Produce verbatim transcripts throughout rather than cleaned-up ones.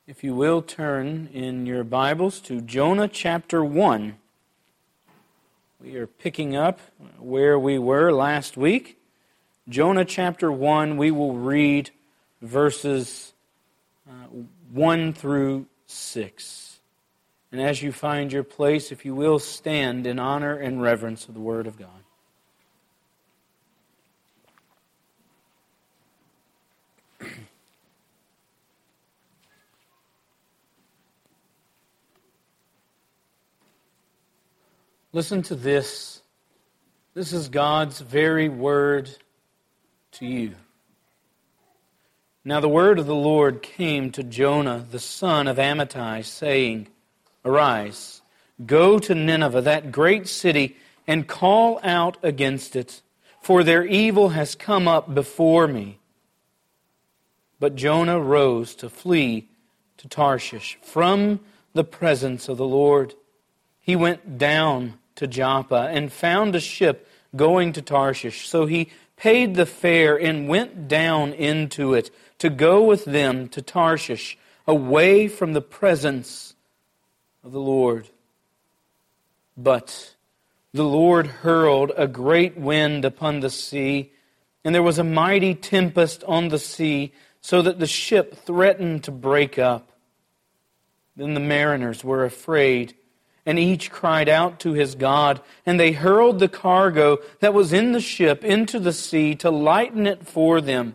If you will turn in your Bibles to Jonah chapter one. We are picking up where we were last week. Jonah chapter one, we will read verses uh, one through six. And as you find your place, if you will, stand in honor and reverence of the Word of God. Listen to this. This is God's very word to you. Now the word of the Lord came to Jonah, the son of Amittai, saying, Arise, go to Nineveh, that great city, and call out against it, for their evil has come up before me. But Jonah rose to flee to Tarshish from the presence of the Lord. He went down to Joppa and found a ship going to Tarshish. So he paid the fare and went down into it to go with them to Tarshish, away from the presence of the Lord. But the Lord hurled a great wind upon the sea, and there was a mighty tempest on the sea, so that the ship threatened to break up. Then the mariners were afraid, and each cried out to his God, and they hurled the cargo that was in the ship into the sea to lighten it for them.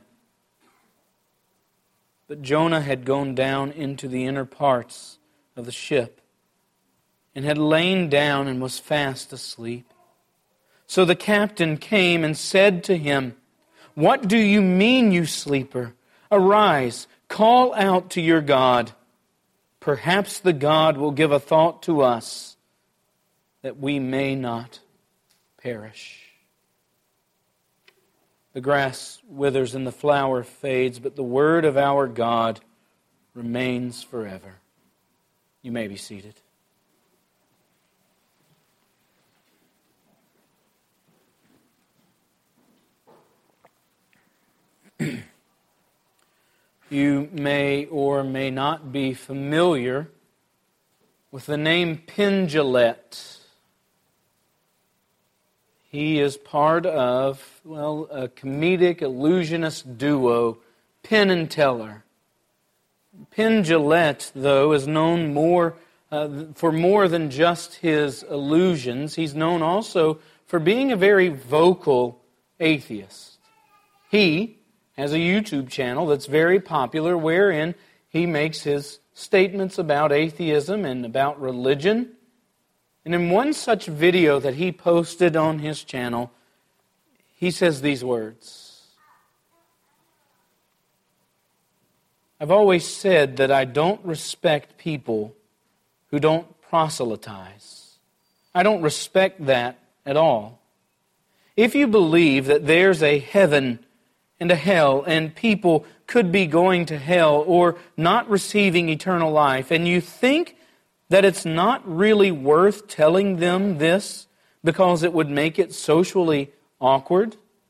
But Jonah had gone down into the inner parts of the ship, and had lain down and was fast asleep. So the captain came and said to him, What do you mean, you sleeper? Arise, call out to your God. Perhaps the God will give a thought to us that we may not perish. The grass withers and the flower fades, but the word of our God remains forever. You may be seated. You may or may not be familiar with the name Penn Jillette. He is part of, well, a comedic illusionist duo, Penn and Teller. Penn Jillette, though, is known more uh, for more than just his illusions. He's known also for being a very vocal atheist. He has a YouTube channel that's very popular wherein he makes his statements about atheism and about religion. And in one such video that he posted on his channel, he says these words. I've always said that I don't respect people who don't proselytize. I don't respect that at all. If you believe that there's a heaven and a hell, and people could be going to hell or not receiving eternal life, and you think that it's not really worth telling them this because it would make it socially awkward,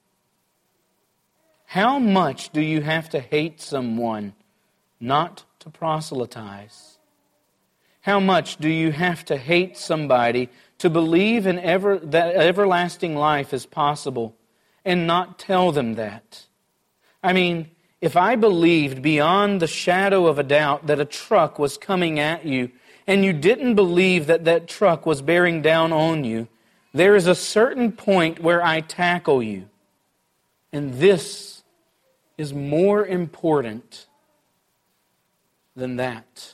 how much do you have to hate someone not to proselytize? How much do you have to hate somebody to believe in ever that everlasting life is possible and not tell them that? I mean, if I believed beyond the shadow of a doubt that a truck was coming at you, and you didn't believe that that truck was bearing down on you, there is a certain point where I tackle you. And this is more important than that.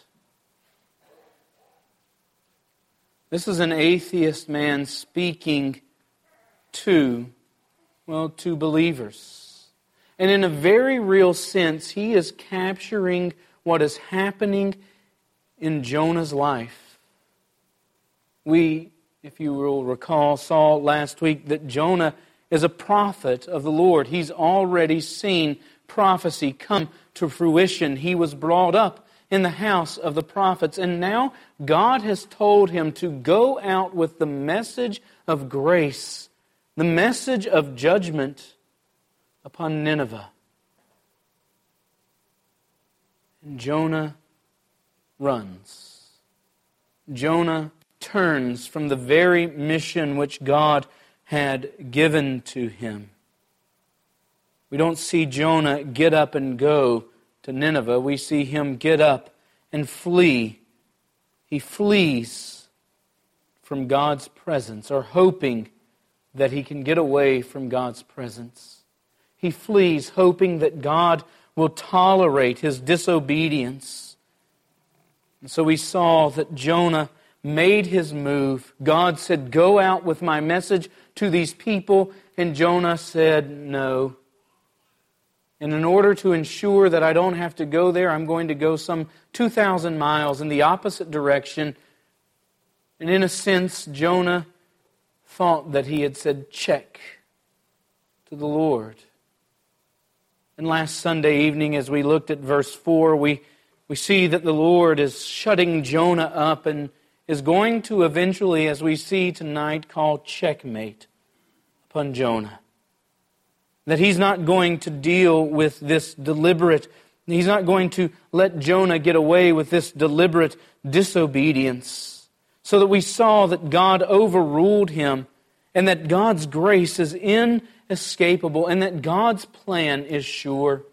This is an atheist man speaking to, well, to believers. And in a very real sense, he is capturing what is happening in Jonah's life. We, if you will recall, saw last week that Jonah is a prophet of the Lord. He's already seen prophecy come to fruition. He was brought up in the house of the prophets, and now God has told him to go out with the message of grace, the message of judgment upon Nineveh. And Jonah runs. Jonah turns from the very mission which God had given to him. We don't see Jonah get up and go to Nineveh. We see him get up and flee. He flees from God's presence, or hoping that he can get away from God's presence. He flees hoping that God will tolerate his disobedience. And so we saw that Jonah made his move. God said, "Go out with my message to these people." And Jonah said, "No. And in order to ensure that I don't have to go there, I'm going to go some two thousand miles in the opposite direction." And in a sense, Jonah thought that he had said check to the Lord. And last Sunday evening, as we looked at verse four, we, we see that the Lord is shutting Jonah up and is going to eventually, as we see tonight, call checkmate upon Jonah. That he's not going to deal with this deliberate, he's not going to let Jonah get away with this deliberate disobedience. So that we saw that God overruled him, and that God's grace is inescapable, and that God's plan is sure.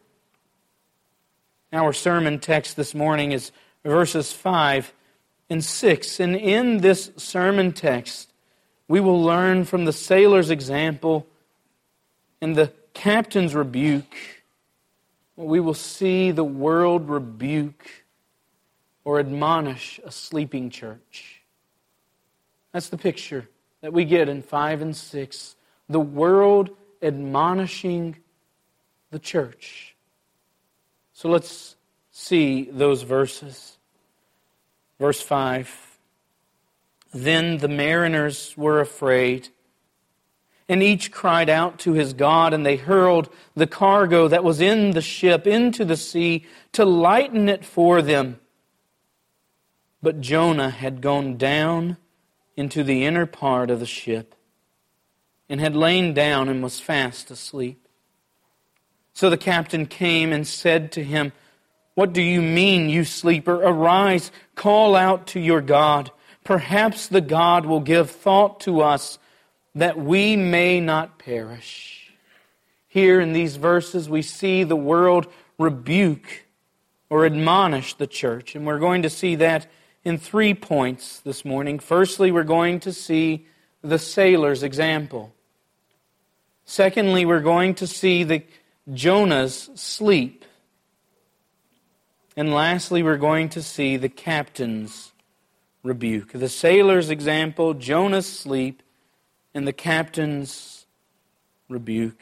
Our sermon text this morning is verses five and six. And in this sermon text, we will learn from the sailor's example and the captain's rebuke. We will see the world rebuke or admonish a sleeping church. That's the picture that we get in five and six. The world admonishing the church. So let's see those verses. Verse five. Then the mariners were afraid, and each cried out to his God, and they hurled the cargo that was in the ship into the sea to lighten it for them. But Jonah had gone down into the inner part of the ship, and had lain down and was fast asleep. So the captain came and said to him, "What do you mean, you sleeper? Arise, call out to your God. Perhaps the God will give thought to us, that we may not perish." Here in these verses we see the world rebuke or admonish the church, and we're going to see that in three points this morning. Firstly, we're going to see the sailor's example. Secondly, we're going to see the Jonah's sleep. And lastly, we're going to see the captain's rebuke. The sailor's example, Jonah's sleep, and the captain's rebuke.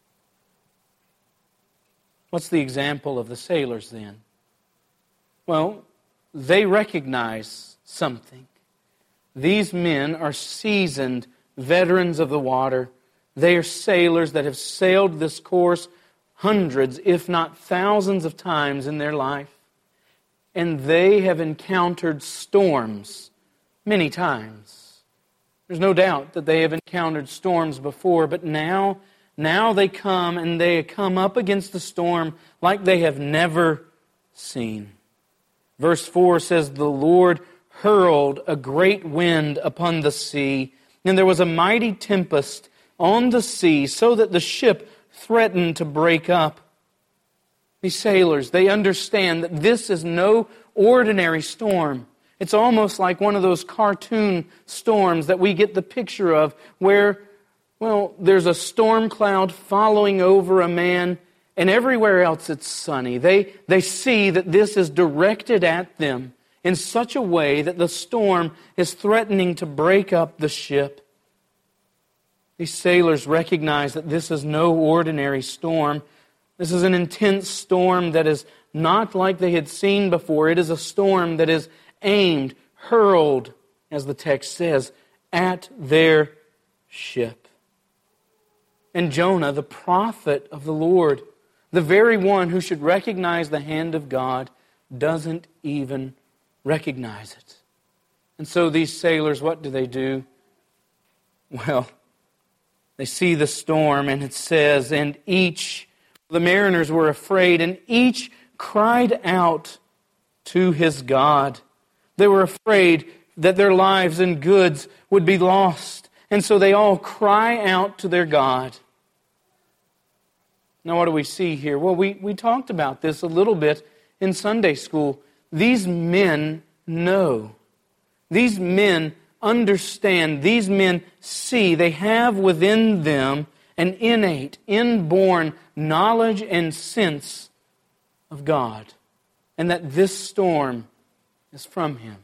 What's the example of the sailors then? Well, they recognize something. These men are seasoned veterans of the water. They are sailors that have sailed this course hundreds, if not thousands of times in their life. And they have encountered storms many times. There's no doubt that they have encountered storms before, but now, now they come and they come up against the storm like they have never seen. Verse four says, "The Lord hurled a great wind upon the sea, and there was a mighty tempest on the sea, so that the ship threatened to break up." These sailors, they understand that this is no ordinary storm. It's almost like one of those cartoon storms that we get the picture of, where, well, there's a storm cloud following over a man, and everywhere else it's sunny. They, they see that this is directed at them in such a way that the storm is threatening to break up the ship. These sailors recognize that this is no ordinary storm. This is an intense storm that is not like they had seen before. It is a storm that is aimed, hurled, as the text says, at their ship. And Jonah, the prophet of the Lord, the very one who should recognize the hand of God, doesn't even recognize it. And so these sailors, what do they do? Well, they see the storm, and it says, and each, the mariners were afraid, and each cried out to his God. They were afraid that their lives and goods would be lost. And so they all cry out to their God. Now what do we see here? Well, we, we talked about this a little bit in Sunday school. These men know. These men understand. These men see. They have within them an innate, inborn knowledge and sense of God. And that this storm is from Him.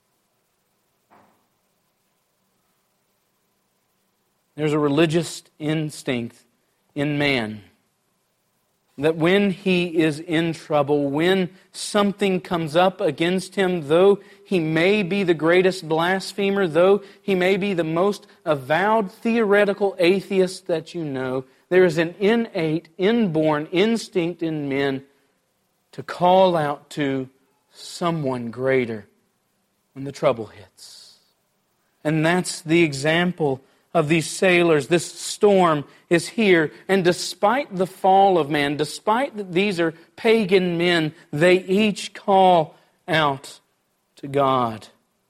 There's a religious instinct in man that when he is in trouble, when something comes up against him, though he may be the greatest blasphemer, though he may be the most avowed theoretical atheist that you know, there is an innate, inborn instinct in men to call out to someone greater when the trouble hits. And that's the example of these sailors. This storm is here, and despite the fall of man, despite that these are pagan men, they each call out to God,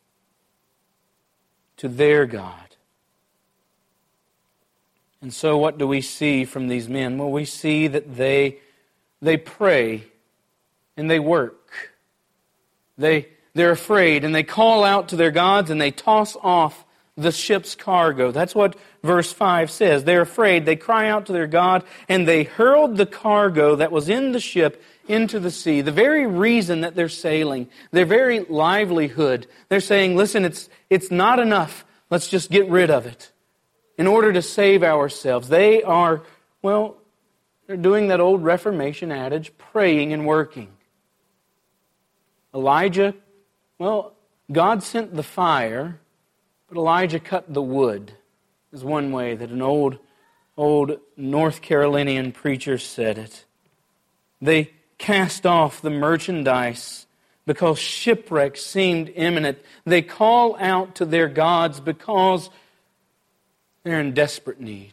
to their God. And so what do we see from these men? Well, we see that they they pray and they work. They they're afraid and they call out to their gods and they toss off the ship's cargo. That's what verse five says. They're afraid. They cry out to their God, and they hurled the cargo that was in the ship into the sea. The very reason that they're sailing, their very livelihood, they're saying, listen, it's it's not enough. Let's just get rid of it in order to save ourselves. They are, well, they're doing that old Reformation adage, praying and working. Elijah, well, God sent the fire, but Elijah cut the wood, is one way that an old, old North Carolinian preacher said it. They cast off the merchandise because shipwreck seemed imminent. They call out to their gods because they're in desperate need.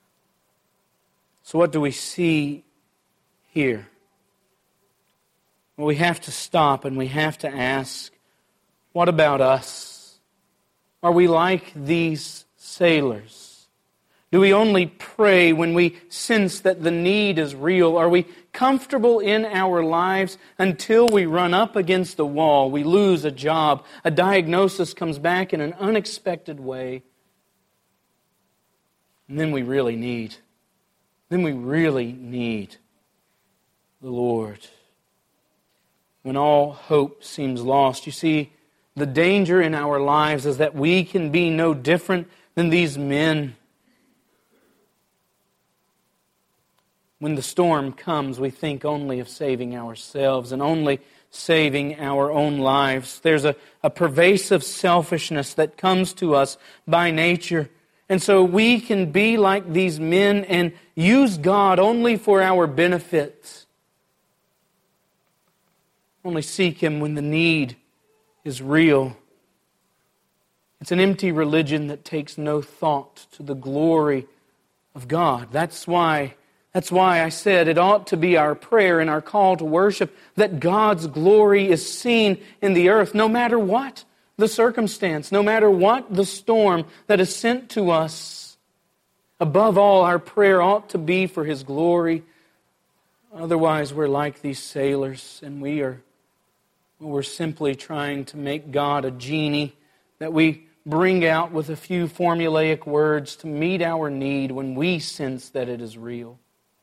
So what do we see here? Well, we have to stop and we have to ask, what about us? Are we like these sailors? Do we only pray when we sense that the need is real? Are we comfortable in our lives until we run up against the wall, we lose a job, a diagnosis comes back in an unexpected way, and then we really need, then we really need the Lord. When all hope seems lost, you see, the danger in our lives is that we can be no different than these men. When the storm comes, we think only of saving ourselves and only saving our own lives. There's a, a pervasive selfishness that comes to us by nature. And so we can be like these men and use God only for our benefit. Only seek Him when the need is real. It's an empty religion that takes no thought to the glory of God. That's why, that's why I said it ought to be our prayer and our call to worship that God's glory is seen in the earth, no matter what the circumstance, no matter what the storm that is sent to us. Above all, our prayer ought to be for His glory. Otherwise, we're like these sailors, and we are We're simply trying to make God a genie that we bring out with a few formulaic words to meet our need when we sense that it is real.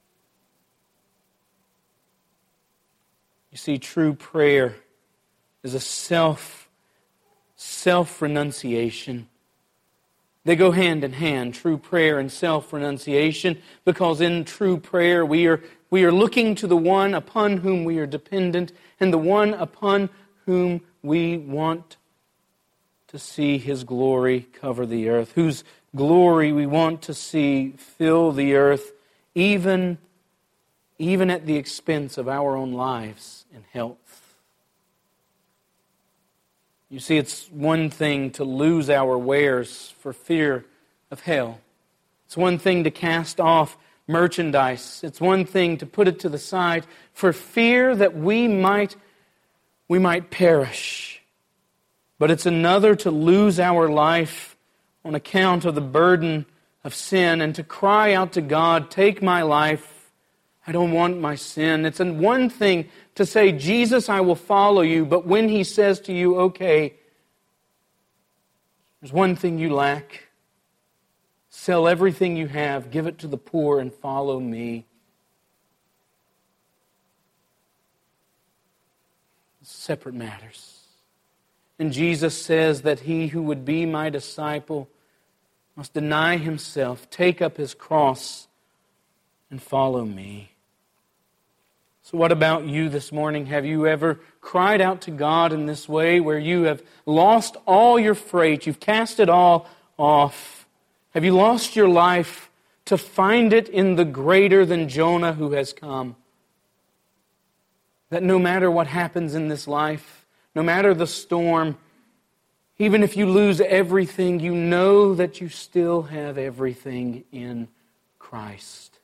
You see, true prayer is a self, self-renunciation. They go hand in hand, true prayer and self-renunciation, because in true prayer we are we are looking to the one upon whom we are dependent and the one upon whom we want to see His glory cover the earth, whose glory we want to see fill the earth, even, even at the expense of our own lives and health. You see, it's one thing to lose our wares for fear of hell. It's one thing to cast off merchandise. It's one thing to put it to the side for fear that we might we might perish. But it's another to lose our life on account of the burden of sin and to cry out to God, take my life. I don't want my sin. It's one thing to say, Jesus, I will follow you. But when He says to you, okay, there's one thing you lack. Sell everything you have, give it to the poor, and follow me. Separate matters. And Jesus says that he who would be my disciple must deny himself, take up his cross, and follow me. So what about you this morning? Have you ever cried out to God in this way where you have lost all your freight, you've cast it all off? Have you lost your life to find it in the greater than Jonah who has come? That no matter what happens in this life, no matter the storm, even if you lose everything, you know that you still have everything in Christ.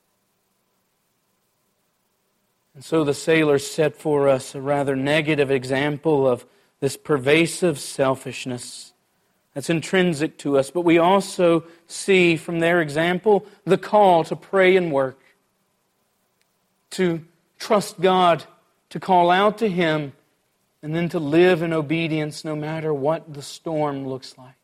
And so the sailors set for us a rather negative example of this pervasive selfishness that's intrinsic to us. But we also see from their example the call to pray and work, to trust God, to call out to Him, and then to live in obedience no matter what the storm looks like.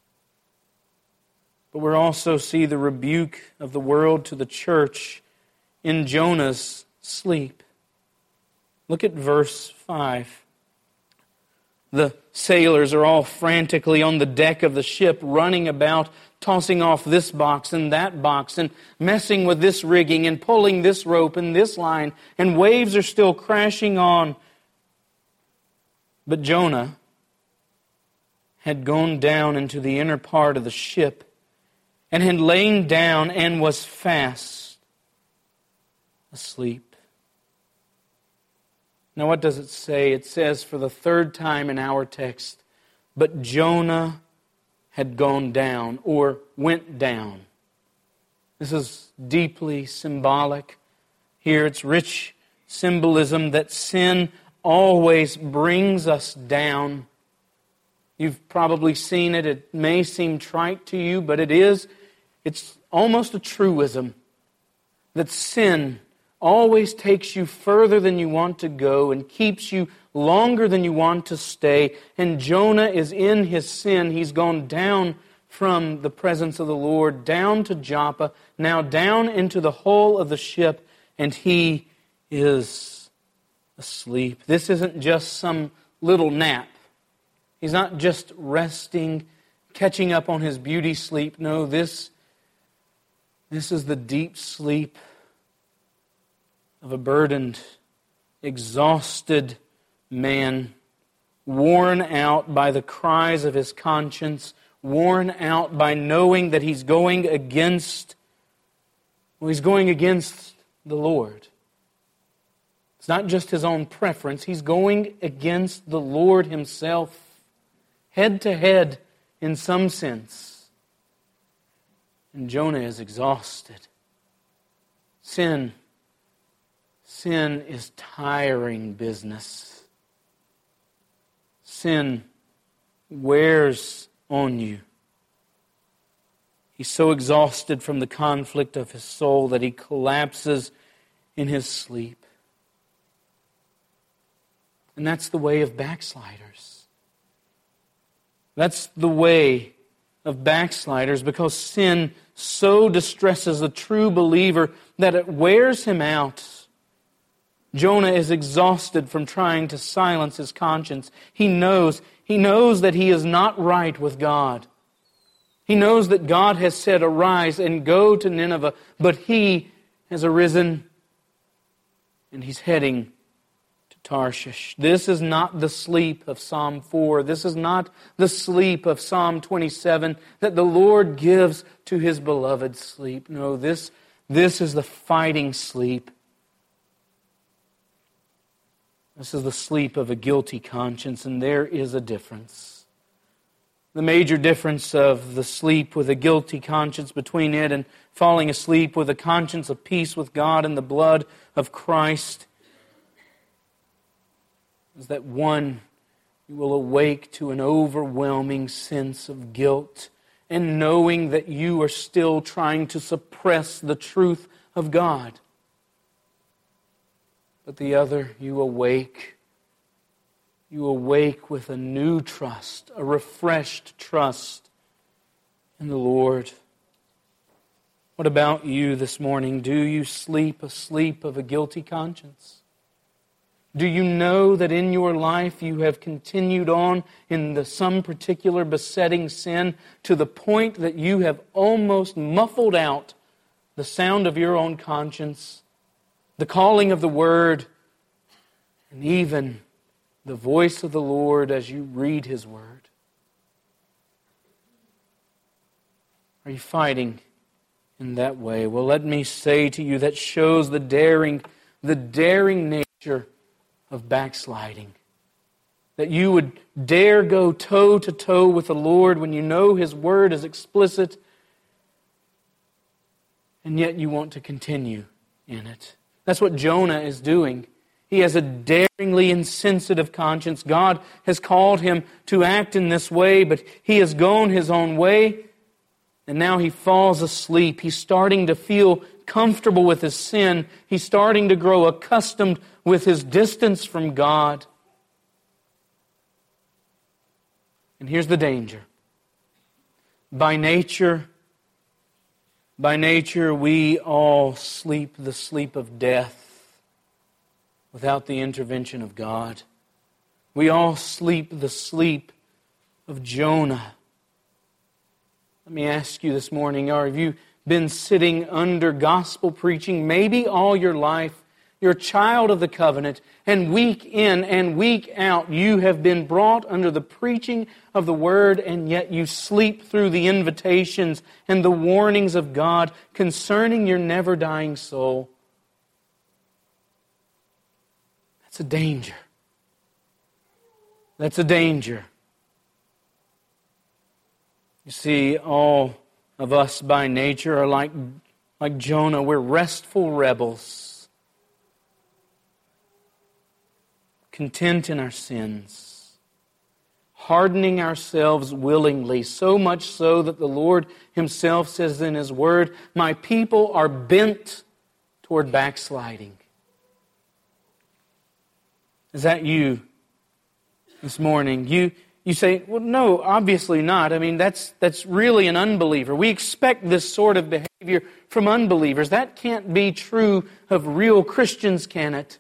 But we also see the rebuke of the world to the church in Jonah's sleep. Look at verse five. The sailors are all frantically on the deck of the ship, running about, tossing off this box and that box, and messing with this rigging, and pulling this rope and this line, and waves are still crashing on. But Jonah had gone down into the inner part of the ship, and had lain down and was fast asleep. Now what does it say? It says for the third time in our text, but Jonah had gone down, or went down. This is deeply symbolic. Here it's rich symbolism that sin always brings us down. You've probably seen it. It may seem trite to you, but it is. It's almost a truism that sin always takes you further than you want to go and keeps you longer than you want to stay. And Jonah is in his sin. He's gone down from the presence of the Lord, down to Joppa, now down into the hull of the ship, and he is asleep. This isn't just some little nap. He's not just resting, catching up on his beauty sleep. No, this, this is the deep sleep of a burdened, exhausted man, worn out by the cries of his conscience, worn out by knowing that he's going against, well, he's going against the Lord. It's not just his own preference. He's going against the Lord Himself, head to head in some sense. And Jonah is exhausted. Sin Sin is tiring business. Sin wears on you. He's so exhausted from the conflict of his soul that he collapses in his sleep. And that's the way of backsliders. That's the way of backsliders, because sin so distresses a true believer that it wears him out. Jonah is exhausted from trying to silence his conscience. He knows, he knows that he is not right with God. He knows that God has said, arise and go to Nineveh, but he has arisen and he's heading to Tarshish. This is not the sleep of Psalm four. This is not the sleep of Psalm twenty-seven that the Lord gives to His beloved sleep. No, this, this is the fighting sleep. This is the sleep of a guilty conscience, and there is a difference. The major difference of the sleep with a guilty conscience between it and falling asleep with a conscience of peace with God and the blood of Christ is that one, you will awake to an overwhelming sense of guilt and knowing that you are still trying to suppress the truth of God. But the other, you awake. You awake with a new trust, a refreshed trust in the Lord. What about you this morning? Do you sleep a sleep of a guilty conscience? Do you know that in your life you have continued on in the, some particular besetting sin to the point that you have almost muffled out the sound of your own conscience, the calling of the Word, and even the voice of the Lord as you read His Word? Are you fighting in that way? Well, let me say to you, that shows the daring, the daring nature of backsliding. That you would dare go toe to toe with the Lord when you know His Word is explicit, and yet you want to continue in it. That's what Jonah is doing. He has a daringly insensitive conscience. God has called him to act in this way, but he has gone his own way, and now he falls asleep. He's starting to feel comfortable with his sin. He's starting to grow accustomed with his distance from God. And here's the danger. By nature, by nature, we all sleep the sleep of death without the intervention of God. We all sleep the sleep of Jonah. Let me ask you this morning, or have you been sitting under gospel preaching maybe all your life? You're a child of the covenant, and week in and week out you have been brought under the preaching of the Word, and yet you sleep through the invitations and the warnings of God concerning your never-dying soul. That's a danger. That's a danger. You see, all of us by nature are like, like Jonah. We're restful rebels, content in our sins, hardening ourselves willingly, so much so that the Lord Himself says in His Word, "My people are bent toward backsliding." Is that you this morning? You you say, well, no, obviously not. I mean, that's that's really an unbeliever. We expect this sort of behavior from unbelievers. That can't be true of real Christians, can it?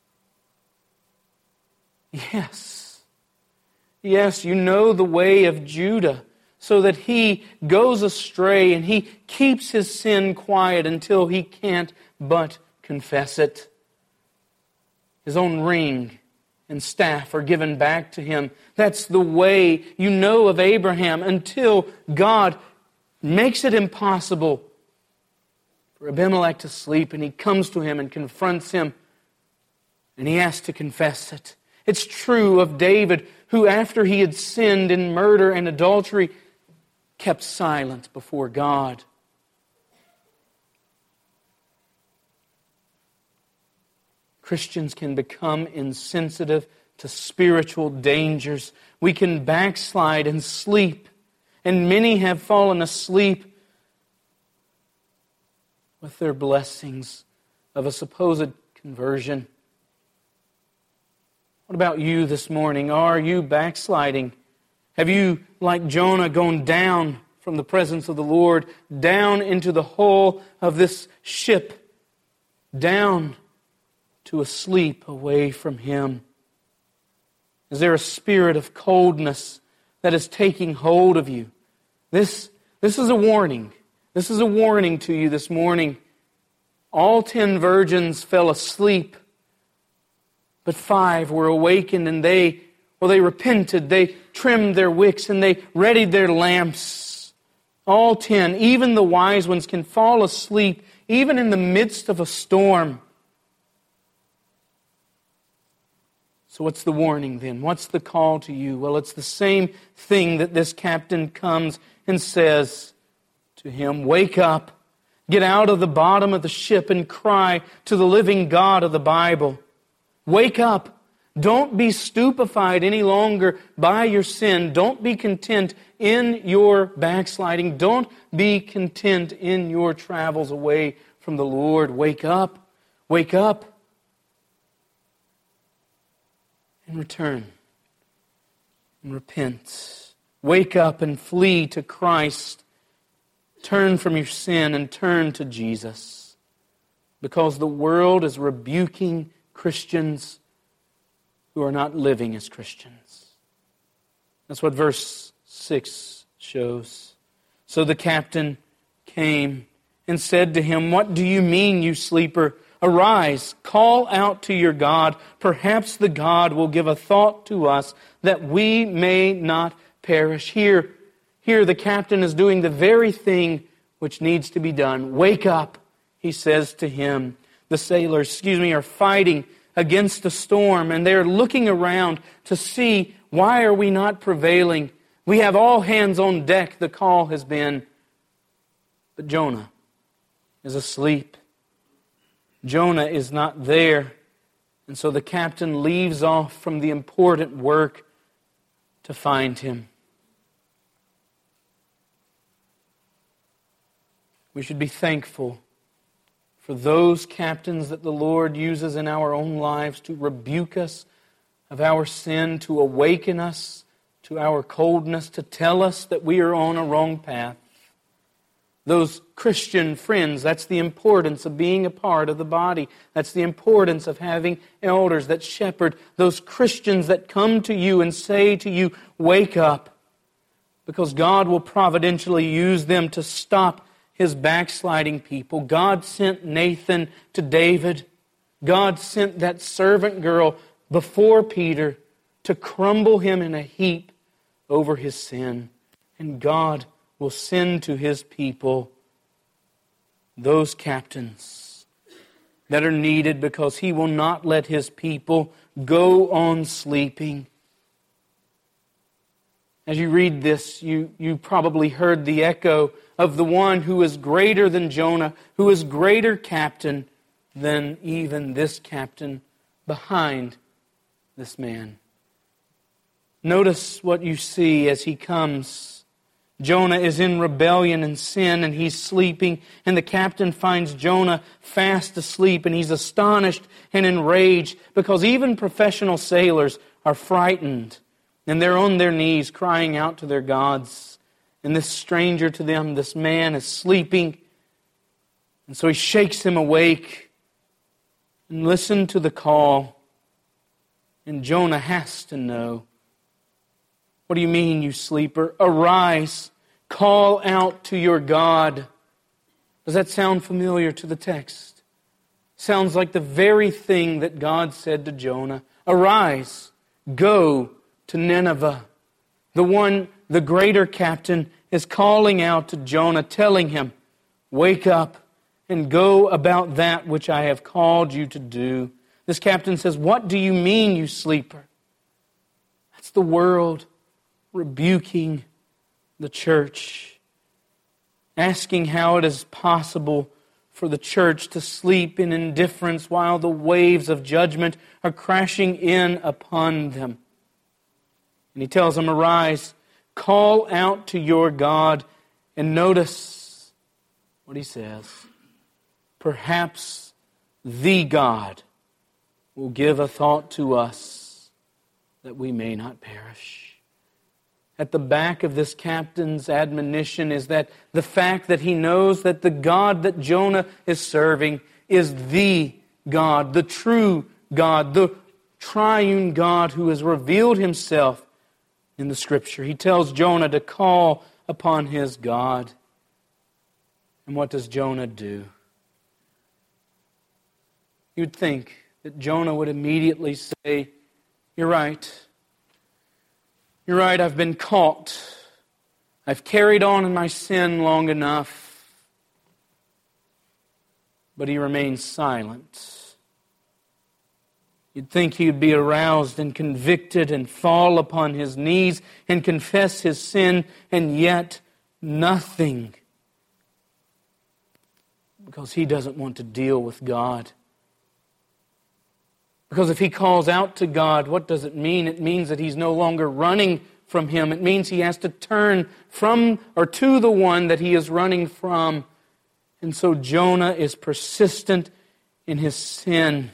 Yes. Yes, you know the way of Judah, so that he goes astray and he keeps his sin quiet until he can't but confess it. His own ring and staff are given back to him. That's the way you know of Abraham until God makes it impossible for Abimelech to sleep, and he comes to him and confronts him, and he has to confess it. It's true of David, who after he had sinned in murder and adultery, kept silent before God. Christians can become insensitive to spiritual dangers. We can backslide and sleep, and many have fallen asleep with their blessings of a supposed conversion. What about you this morning? Are you backsliding? Have you, like Jonah, gone down from the presence of the Lord, down into the hull of this ship, down to a sleep away from Him? Is there a spirit of coldness that is taking hold of you? This, this is a warning. This is a warning to you this morning. All ten virgins fell asleep, but five were awakened, and they, well, they repented. They trimmed their wicks and they readied their lamps. All ten, even the wise ones, can fall asleep even in the midst of a storm. So what's the warning then? What's the call to you? Well, it's the same thing that this captain comes and says to him. Wake up, get out of the bottom of the ship and cry to the living God of the Bible. Wake up, Don't be stupefied any longer by your sin. Don't be content in your backsliding. Don't be content in your travels away from the Lord. Wake up. Wake up. And return. And repent. Wake up and flee to Christ. Turn from your sin and turn to Jesus. Because the world is rebuking Christians who are not living as Christians. That's what verse six shows. So the captain came and said to him, "What do you mean, you sleeper? Arise, call out to your God. Perhaps the God will give a thought to us that we may not perish." Here, here the captain is doing the very thing which needs to be done. Wake up, he says to him. The sailors, excuse me, are fighting against the storm, and they're looking around to see, why are we not prevailing? We have all hands on deck, the call has been. But Jonah is asleep. Jonah is not there. And so the captain leaves off from the important work to find him. We should be thankful for those captains that the Lord uses in our own lives to rebuke us of our sin, to awaken us to our coldness, to tell us that we are on a wrong path. Those Christian friends, that's the importance of being a part of the body. That's the importance of having elders that shepherd. Those Christians that come to you and say to you, wake up, because God will providentially use them to stop His backsliding people. God sent Nathan to David. God sent that servant girl before Peter to crumble him in a heap over his sin. And God will send to His people those captains that are needed, because He will not let His people go on sleeping. As you read this, you, you probably heard the echo of the one who is greater than Jonah, who is greater captain than even this captain behind this man. Notice what you see as he comes. Jonah is in rebellion and sin, and he's sleeping, and the captain finds Jonah fast asleep, and he's astonished and enraged, because even professional sailors are frightened, and they're on their knees crying out to their gods. And this stranger to them, this man, is sleeping. And so he shakes him awake. And listen to the call. And Jonah has to know. What do you mean, you sleeper? Arise, call out to your God. Does that sound familiar to the text? Sounds like the very thing that God said to Jonah. Arise, go to Nineveh. The one, the greater captain, is calling out to Jonah, telling him, wake up and go about that which I have called you to do. This captain says, what do you mean, you sleeper? That's the world rebuking the church, asking how it is possible for the church to sleep in indifference while the waves of judgment are crashing in upon them. And he tells them, arise, call out to your God, and notice what he says. Perhaps the God will give a thought to us that we may not perish. At the back of this captain's admonition is that the fact that he knows that the God that Jonah is serving is the God, the true God, the triune God who has revealed Himself in the Scripture. He tells Jonah to call upon his God. And what does Jonah do? You'd think that Jonah would immediately say, you're right. You're right, I've been caught. I've carried on in my sin long enough. But he remains silent. You'd think he'd be aroused and convicted and fall upon his knees and confess his sin, and yet nothing. Because he doesn't want to deal with God. Because if he calls out to God, what does it mean? It means that he's no longer running from Him. It means he has to turn from or to the one that he is running from. And so Jonah is persistent in his sin.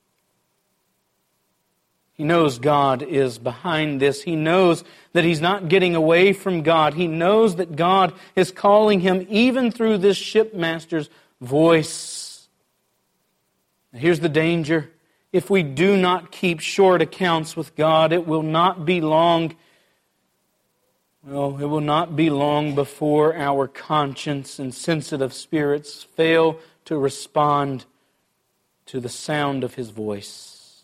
He knows God is behind this. He knows that he's not getting away from God. He knows that God is calling him even through this shipmaster's voice. Now, here's the danger. If we do not keep short accounts with God, it will not be long. Well, it will not be long before our conscience and sensitive spirits fail to respond to the sound of His voice.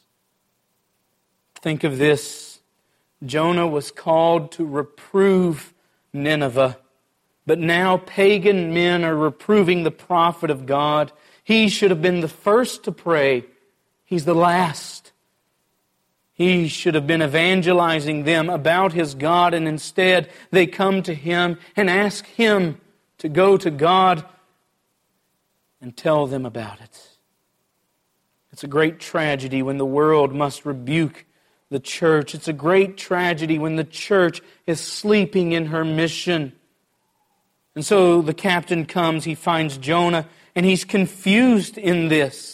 Think of this. Jonah was called to reprove Nineveh, but now pagan men are reproving the prophet of God. He should have been the first to pray. He's the last. He should have been evangelizing them about his God, and instead they come to him and ask him to go to God and tell them about it. It's a great tragedy when the world must rebuke the church. It's a great tragedy when the church is sleeping in her mission. And so the captain comes, he finds Jonah, and he's confused in this.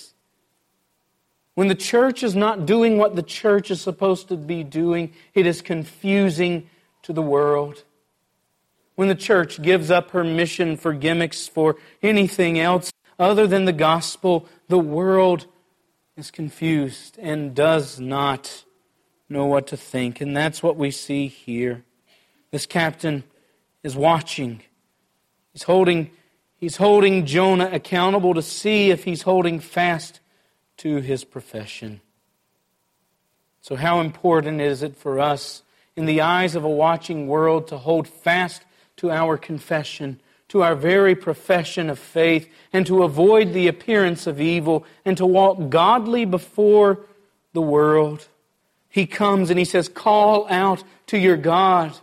When the church is not doing what the church is supposed to be doing, it is confusing to the world. When the church gives up her mission for gimmicks, for anything else other than the gospel, the world is confused and does not know what to think. And that's what we see here. This captain is watching. He's holding, he's holding Jonah accountable to see if he's holding fast to his profession. So how important is it for us in the eyes of a watching world to hold fast to our confession, to our very profession of faith, and to avoid the appearance of evil, and to walk godly before the world? He comes and he says, call out to your God.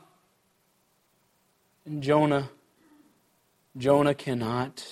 And Jonah, Jonah cannot.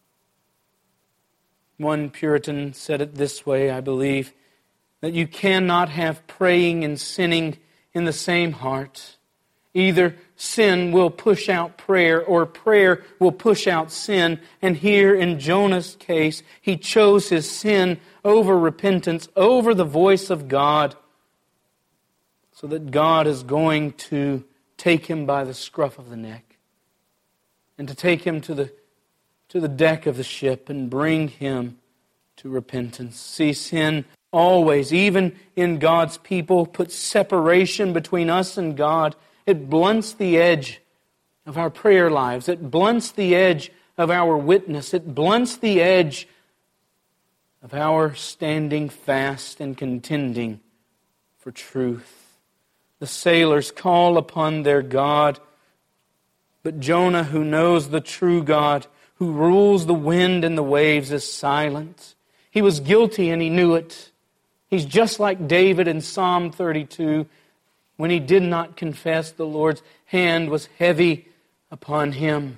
One Puritan said it this way, I believe, that you cannot have praying and sinning in the same heart. Either sin will push out prayer, or prayer will push out sin. And here in Jonah's case, he chose his sin over repentance, over the voice of God, so that God is going to take him by the scruff of the neck and to take him to the to the deck of the ship and bring him to repentance. See, sin always, even in God's people, puts separation between us and God. It blunts the edge of our prayer lives. It blunts the edge of our witness. It blunts the edge of our standing fast and contending for truth. The sailors call upon their God, but Jonah, who knows the true God, who rules the wind and the waves, is silent. He was guilty and he knew it. He's just like David in Psalm thirty-two, when he did not confess, the Lord's hand was heavy upon him.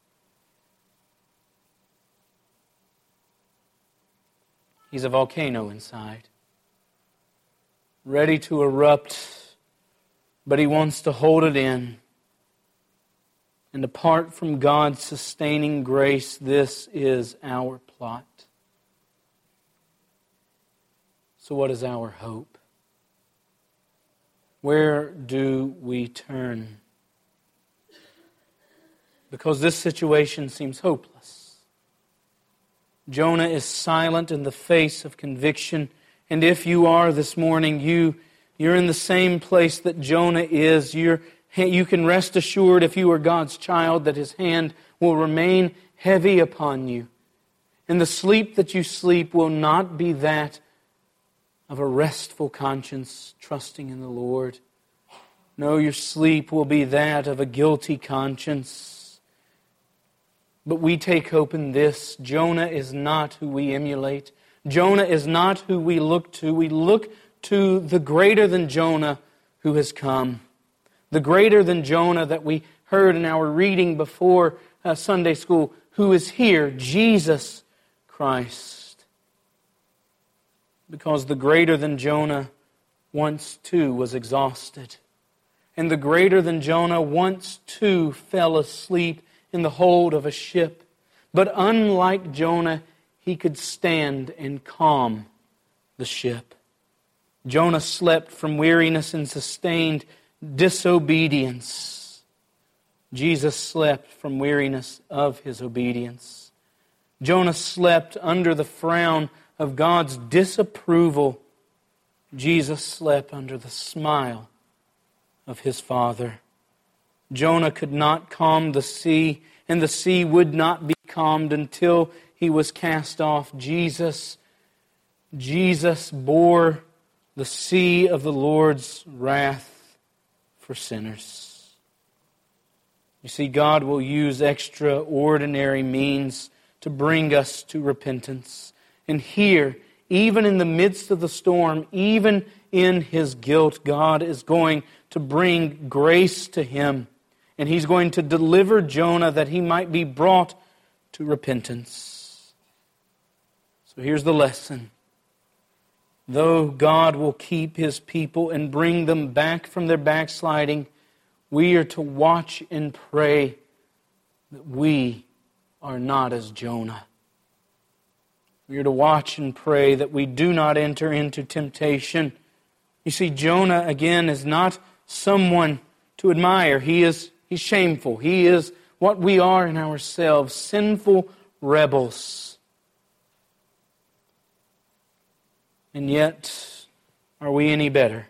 He's a volcano inside, ready to erupt, but he wants to hold it in. And apart from God's sustaining grace, this is our plot. So what is our hope? Where do we turn? Because this situation seems hopeless. Jonah is silent in the face of conviction. And if you are this morning, you, you're in the same place that Jonah is. You're You can rest assured, if you are God's child, that His hand will remain heavy upon you. And the sleep that you sleep will not be that of a restful conscience, trusting in the Lord. No, your sleep will be that of a guilty conscience. But we take hope in this. Jonah is not who we emulate. Jonah is not who we look to. We look to the greater than Jonah who has come. The greater than Jonah that we heard in our reading before uh, Sunday school, who is here, Jesus Christ. Because the greater than Jonah once too was exhausted. And the greater than Jonah once too fell asleep in the hold of a ship. But unlike Jonah, he could stand and calm the ship. Jonah slept from weariness and sustained disobedience. Jesus slept from weariness of His obedience. Jonah slept under the frown of God's disapproval. Jesus slept under the smile of His Father. Jonah could not calm the sea, and the sea would not be calmed until he was cast off. Jesus, Jesus bore the sea of the Lord's wrath for sinners. You see, God will use extraordinary means to bring us to repentance. And here, even in the midst of the storm, even in his guilt, God is going to bring grace to him. And He's going to deliver Jonah that he might be brought to repentance. So here's the lesson. Though God will keep His people and bring them back from their backsliding, we are to watch and pray that we are not as Jonah. We are to watch and pray that we do not enter into temptation. You see, Jonah, again, is not someone to admire. He is he's shameful. He is what we are in ourselves, sinful rebels. And yet, are we any better?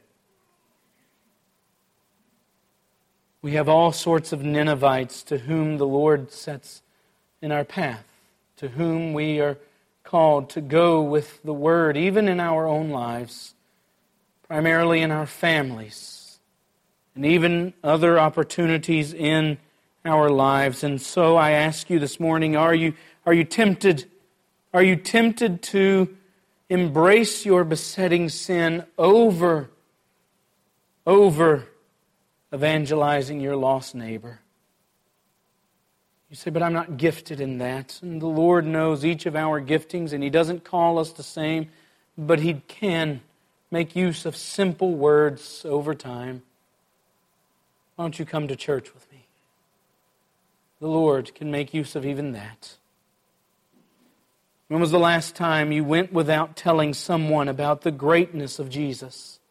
We have all sorts of Ninevites to whom the Lord sets in our path, to whom we are called to go with the Word, even in our own lives, primarily in our families, and even other opportunities in our lives. And so I ask you this morning, are you, are you tempted? Are you tempted to embrace your besetting sin over, over evangelizing your lost neighbor? You say, but I'm not gifted in that. And the Lord knows each of our giftings, and He doesn't call us the same, but He can make use of simple words over time. Why don't you come to church with me? The Lord can make use of even that. When was the last time you went without telling someone about the greatness of Jesus?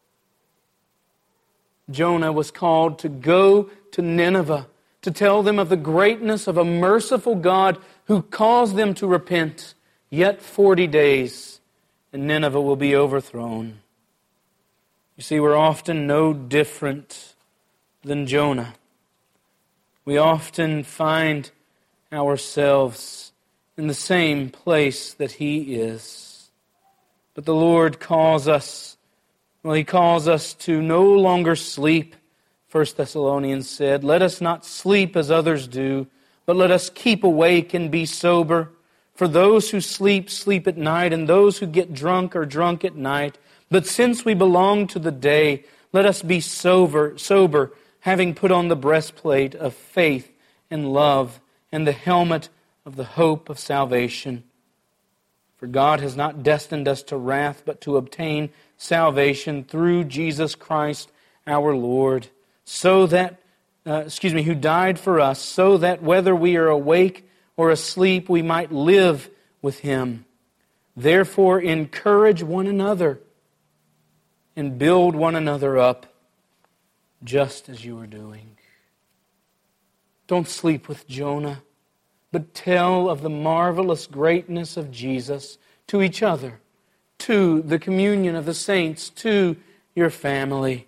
Jonah was called to go to Nineveh to tell them of the greatness of a merciful God who calls them to repent. Yet forty days, and Nineveh will be overthrown. You see, we're often no different than Jonah. We often find ourselves in the same place that he is. But the Lord calls us, well, He calls us to no longer sleep. First Thessalonians said, let us not sleep as others do, but let us keep awake and be sober. For those who sleep, sleep at night, and those who get drunk are drunk at night. But since we belong to the day, let us be sober, sober, having put on the breastplate of faith and love, and the helmet of the hope of salvation. For God has not destined us to wrath, but to obtain salvation through Jesus Christ our Lord, so that, uh, excuse me, who died for us, so that whether we are awake or asleep, we might live with Him. Therefore, encourage one another and build one another up, just as you are doing. Don't sleep with Jonah, but tell of the marvelous greatness of Jesus to each other, to the communion of the saints, to your family.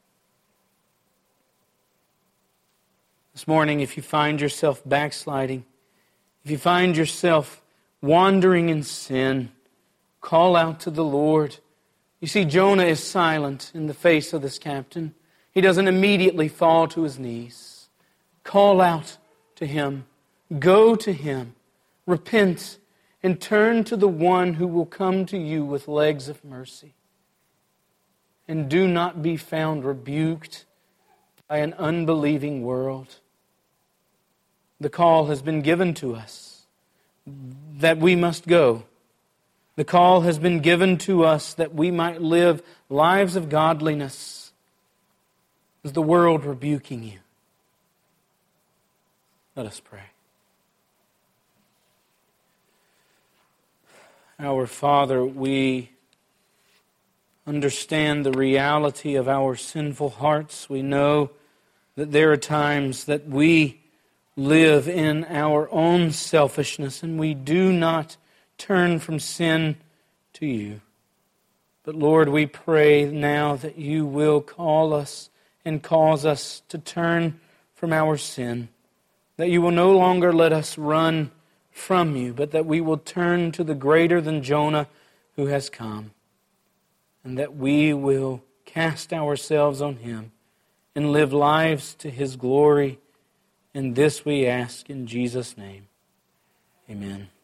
This morning, if you find yourself backsliding, if you find yourself wandering in sin, call out to the Lord. You see, Jonah is silent in the face of this captain. He doesn't immediately fall to his knees. Call out to him. Go to him. Repent and turn to the one who will come to you with legs of mercy. And do not be found rebuked by an unbelieving world. The call has been given to us that we must go. The call has been given to us that we might live lives of godliness. Is the world rebuking you? Let us pray. Our Father, we understand the reality of our sinful hearts. We know that there are times that we live in our own selfishness and we do not turn from sin to you. But Lord, we pray now that you will call us and cause us to turn from our sin, that you will no longer let us run from you, but that we will turn to the greater than Jonah who has come, and that we will cast ourselves on him and live lives to his glory. And this we ask in Jesus' name. Amen.